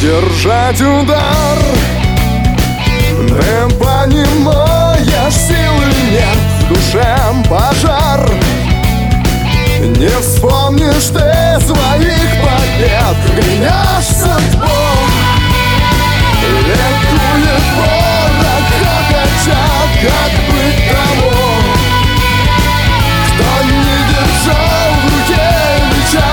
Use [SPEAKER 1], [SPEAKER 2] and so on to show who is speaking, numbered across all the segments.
[SPEAKER 1] держать удар. Не понимаешь, силы нет, в душе пожар. Не вспомнишь ты своих побед, клянешься Бог. Ликует ворог, хохочет, как быть тому, кто не держал в руке меча.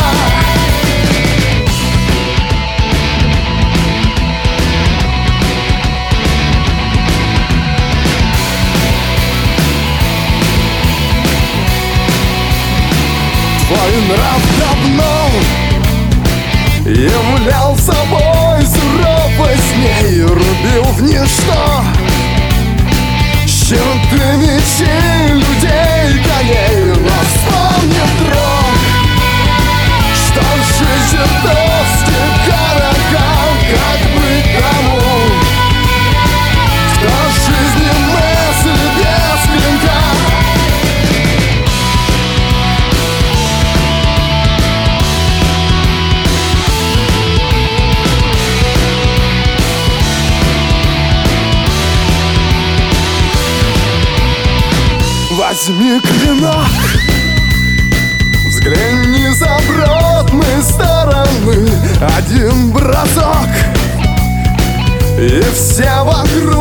[SPEAKER 1] Твой нрав давно являл собой суровость дней, рубил в ничто черты мечей, людей, коней. Но вспомни вдруг, что жизнь чертовски дорога. Как быть тому, кто в жизни мысли без клинка? Возьми клинок, взгляни с обратной стороны. Один бросок, и все вокруг